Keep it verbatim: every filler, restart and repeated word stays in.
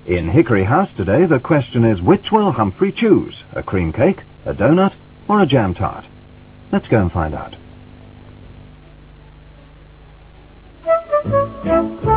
In Hickory House today, the question is, which will Humphrey choose? A cream cake, a donut, or a jam tart? Let's go and find out.